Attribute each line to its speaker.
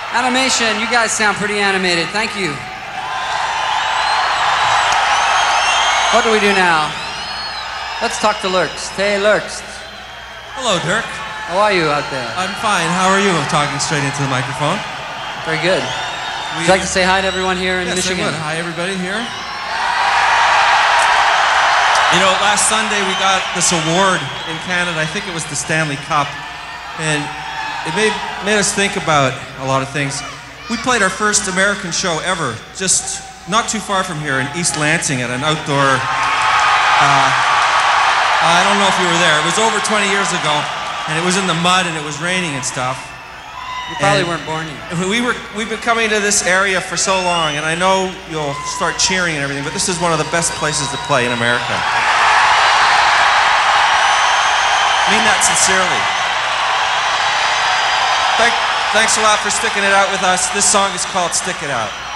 Speaker 1: Animation, you guys sound pretty animated. Thank you. What do we do now? Let's talk to Lurks. Hey, Lurks.
Speaker 2: Hello, Dirk.
Speaker 1: How are you out there?
Speaker 2: I'm fine. How are you? I'm talking straight into the microphone.
Speaker 1: Very good. Would you like to say hi to everyone here in Michigan?
Speaker 2: Yes, I would. Hi, everybody here. You know, last Sunday we got this award in Canada. I think it was the Stanley Cup. And it made us think about a lot of things. We played our first American show ever, just not too far from here in East Lansing at an outdoor, I don't know if you were there. It was over 20 years ago, and it was in the mud and it was raining and stuff.
Speaker 1: You probably weren't born yet.
Speaker 2: We've been coming to this area for so long, and I know you'll start cheering and everything, but this is one of the best places to play in America. I mean that sincerely. Thanks a lot for sticking it out with us. This song is called Stick It Out.